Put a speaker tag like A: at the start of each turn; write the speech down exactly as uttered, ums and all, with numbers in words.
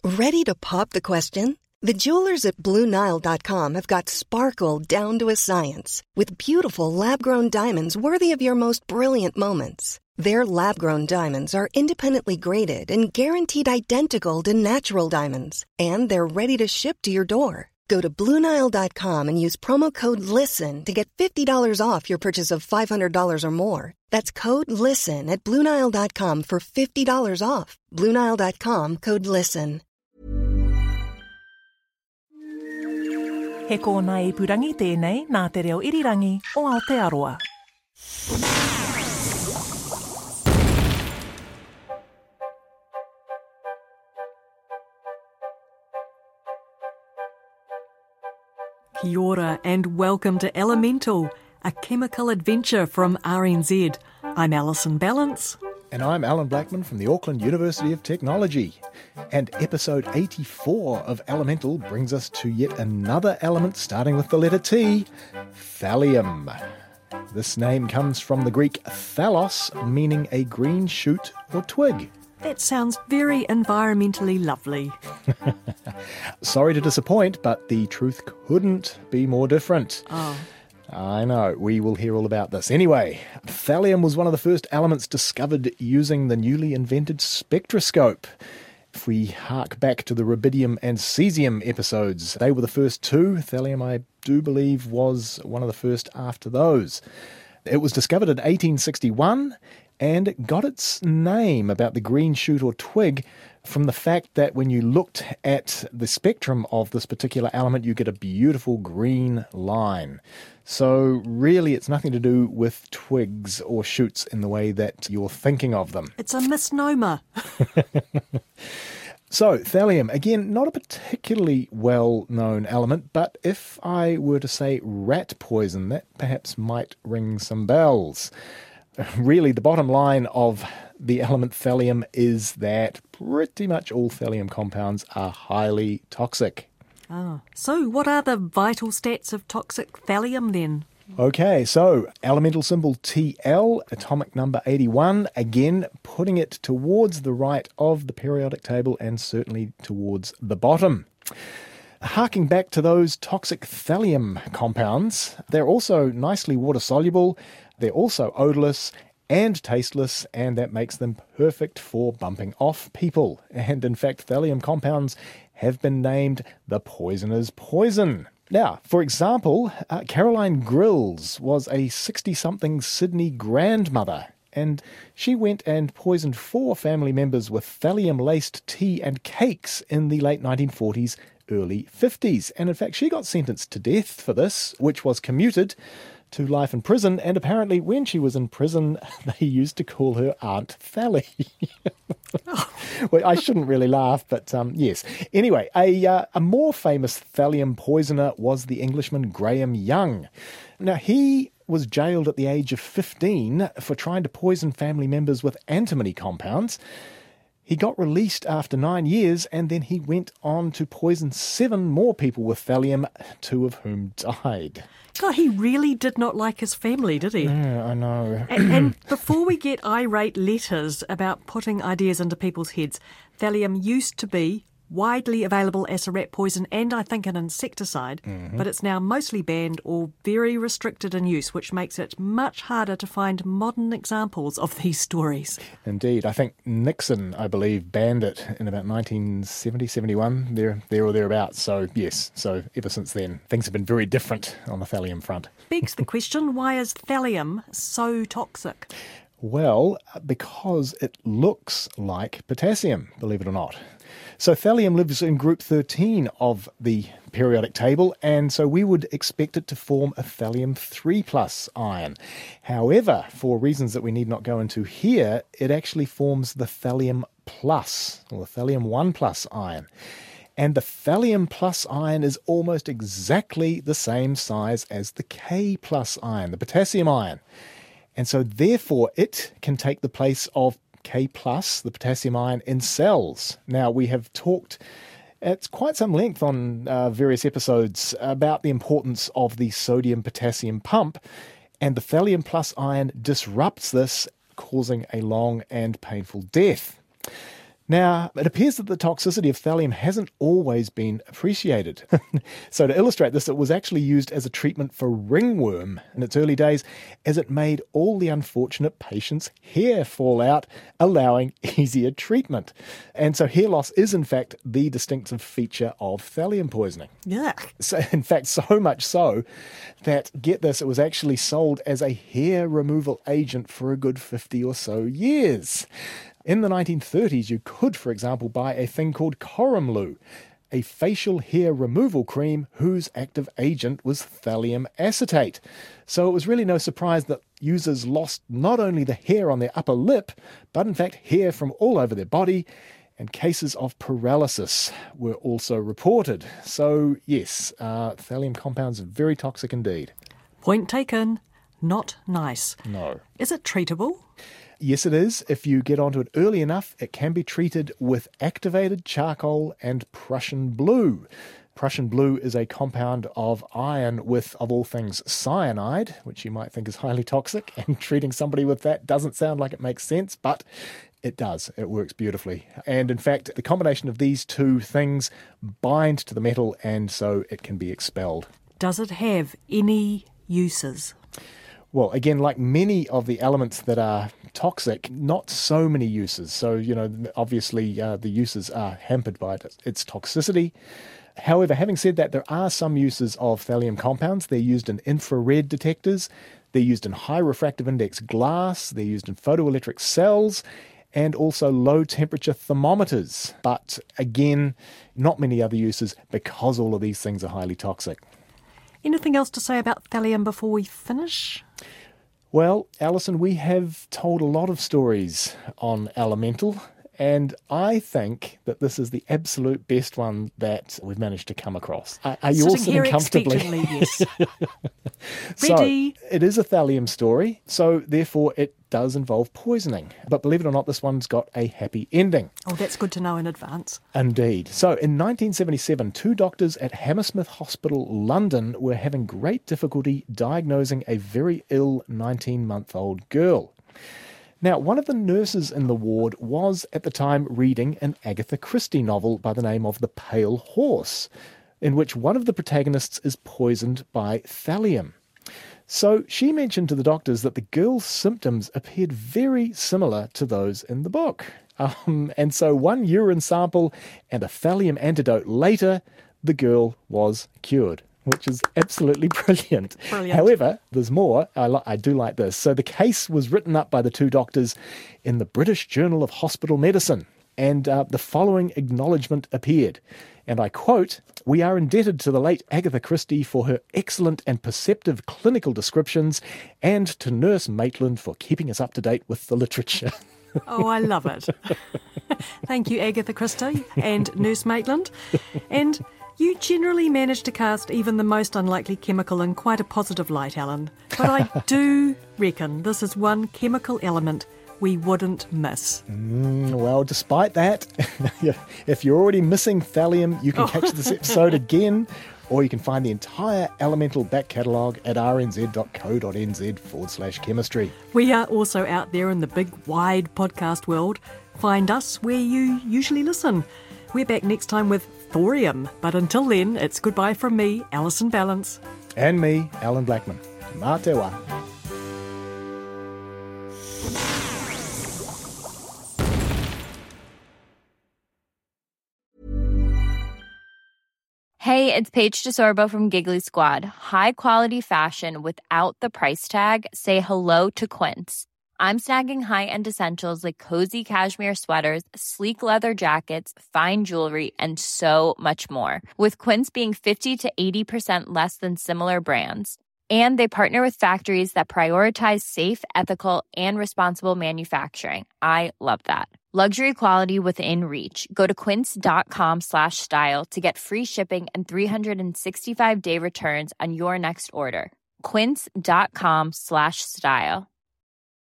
A: Ready to pop the question? The jewelers at Blue Nile dot com have got sparkle down to a science with beautiful lab-grown diamonds worthy of your most brilliant moments. Their lab-grown diamonds are independently graded and guaranteed identical to natural diamonds, and they're ready to ship to your door. Go to Blue Nile dot com and use promo code LISTEN to get fifty dollars off your purchase of five hundred dollars or more. That's code LISTEN at Blue Nile dot com for fifty dollars off. Blue Nile dot com, code LISTEN.
B: He kōna ipurangi tēnei nā te reo irirangi o Aotearoa.
C: Kia ora and welcome to Elemental, a chemical adventure from R N Z. I'm Alison Ballance.
D: And I'm Alan Blackman from the Auckland University of Technology. And episode eighty-four of Elemental brings us to yet another element starting with the letter T, thallium. This name comes from the Greek thallos, meaning a green shoot or twig.
C: That sounds very environmentally lovely.
D: Sorry to disappoint, but the truth couldn't be more different.
C: Oh.
D: I know, we will hear all about this. Anyway, thallium was one of the first elements discovered using the newly invented spectroscope. If we hark back to the rubidium and cesium episodes, they were the first two. Thallium, I do believe, was one of the first after those. It was discovered in eighteen sixty-one and got its name about the green shoot or twig from the fact that when you looked at the spectrum of this particular element, you get a beautiful green line. So really, it's nothing to do with twigs or shoots in the way that you're thinking of them.
C: It's a misnomer.
D: So, thallium, again, not a particularly well-known element, but if I were to say rat poison, that perhaps might ring some bells. Really, the bottom line of the element thallium is that pretty much all thallium compounds are highly toxic.
C: Oh. So what are the vital stats of toxic thallium then?
D: Okay, so elemental symbol T L, atomic number eighty-one, again putting it towards the right of the periodic table and certainly towards the bottom. Harking back to those toxic thallium compounds, they're also nicely water-soluble, they're also odorless and tasteless, and that makes them perfect for bumping off people. And in fact, thallium compounds have been named the poisoner's poison. Now, for example, uh, Caroline Grills was a sixty-something Sydney grandmother, and she went and poisoned four family members with thallium-laced tea and cakes in the late nineteen forties, early fifties. And in fact, she got sentenced to death for this, which was commuted to life in prison, and apparently when she was in prison, they used to call her Aunt Thally. Well, I shouldn't really laugh, but um, yes. Anyway, a, uh, a more famous thallium poisoner was the Englishman Graham Young. Now, he was jailed at the age of fifteen for trying to poison family members with antimony compounds. He got released after nine years, and then he went on to poison seven more people with thallium, two of whom died.
C: God, he really did not like his family, did he?
D: Yeah, I know.
C: And, and before we get irate letters about putting ideas into people's heads, thallium used to be widely available as a rat poison and I think an insecticide, mm-hmm. but it's now mostly banned or very restricted in use, which makes it much harder to find modern examples of these stories.
D: Indeed. I think Nixon, I believe, banned it in about nineteen seventy, seventy-one, there, there or thereabouts. So, yes, so ever since then, things have been very different on the thallium front.
C: Begs the question, why is thallium so toxic?
D: Well, because it looks like potassium, believe it or not. So thallium lives in group thirteen of the periodic table, and so we would expect it to form a thallium three plus ion. However, for reasons that we need not go into here, it actually forms the thallium plus, or the thallium one plus ion. And the thallium plus ion is almost exactly the same size as the K plus ion, the potassium ion. And so therefore it can take the place of K plus, the potassium ion, in cells. Now, we have talked at quite some length on uh, various episodes about the importance of the sodium-potassium pump, and the thallium plus ion disrupts this, causing a long and painful death. Now, it appears that the toxicity of thallium hasn't always been appreciated. So to illustrate this, it was actually used as a treatment for ringworm in its early days, as it made all the unfortunate patients' hair fall out, allowing easier treatment. And so hair loss is in fact the distinctive feature of thallium poisoning.
C: Yuck.
D: So, in fact, so much so that, get this, it was actually sold as a hair removal agent for a good fifty or so years. In the nineteen thirties, you could, for example, buy a thing called Corymlu, a facial hair removal cream whose active agent was thallium acetate. So it was really no surprise that users lost not only the hair on their upper lip, but in fact hair from all over their body, and cases of paralysis were also reported. So yes, uh, thallium compounds are very toxic indeed.
C: Point taken. Not nice.
D: No.
C: Is it treatable?
D: Yes, it is. If you get onto it early enough, it can be treated with activated charcoal and Prussian blue. Prussian blue is a compound of iron with, of all things, cyanide, which you might think is highly toxic, and treating somebody with that doesn't sound like it makes sense, but it does. It works beautifully. And in fact, the combination of these two things bind to the metal, and so it can be expelled.
C: Does it have any uses?
D: Well, again, like many of the elements that are toxic, not so many uses. So, you know, obviously uh, the uses are hampered by it, its toxicity. However, having said that, there are some uses of thallium compounds. They're used in infrared detectors. They're used in high refractive index glass. They're used in photoelectric cells, and also low temperature thermometers. But again, not many other uses because all of these things are highly toxic.
C: Anything else to say about thallium before we finish?
D: Well, Alison, we have told a lot of stories on Elemental, and I think that this is the absolute best one that we've managed to come across. Are, are you all sitting
C: here
D: comfortably?
C: Expectantly, yes.
D: Ready. So, it is a thallium story, so therefore it does involve poisoning. But believe it or not, this one's got a happy ending.
C: Oh, that's good to know in advance.
D: Indeed. So in nineteen seventy-seven, two doctors at Hammersmith Hospital, London, were having great difficulty diagnosing a very ill nineteen-month-old girl. Now, one of the nurses in the ward was at the time reading an Agatha Christie novel by the name of The Pale Horse, in which one of the protagonists is poisoned by thallium. So she mentioned to the doctors that the girl's symptoms appeared very similar to those in the book. Um, and so one urine sample and a thallium antidote later, the girl was cured, which is absolutely brilliant.
C: Brilliant.
D: However, there's more. I, li- I do like this. So the case was written up by the two doctors in the British Journal of Hospital Medicine, and uh, the following acknowledgement appeared. And I quote, "We are indebted to the late Agatha Christie for her excellent and perceptive clinical descriptions, and to Nurse Maitland for keeping us up to date with the literature."
C: Oh, I love it. Thank you, Agatha Christie and Nurse Maitland. And you generally manage to cast even the most unlikely chemical in quite a positive light, Alan. But I do reckon this is one chemical element we wouldn't miss.
D: Mm, well, despite that, if you're already missing thallium, you can
C: oh.
D: catch this episode again, or you can find the entire Elemental back catalogue at rnz.co.nz forward slash chemistry.
C: We are also out there in the big, wide podcast world. Find us where you usually listen. We're back next time with thorium. But until then, it's goodbye from me, Alison Ballance.
D: And me, Alan Blackman. Mā te wā.
E: Hey, it's Paige DeSorbo from Giggly Squad. High quality fashion without the price tag. Say hello to Quince. I'm snagging high-end essentials like cozy cashmere sweaters, sleek leather jackets, fine jewelry, and so much more. With Quince being fifty to eighty percent less than similar brands. And they partner with factories that prioritize safe, ethical, and responsible manufacturing. I love that. Luxury quality within reach. Go to quince.com slash style to get free shipping and three sixty-five day returns on your next order. Quince.com slash style.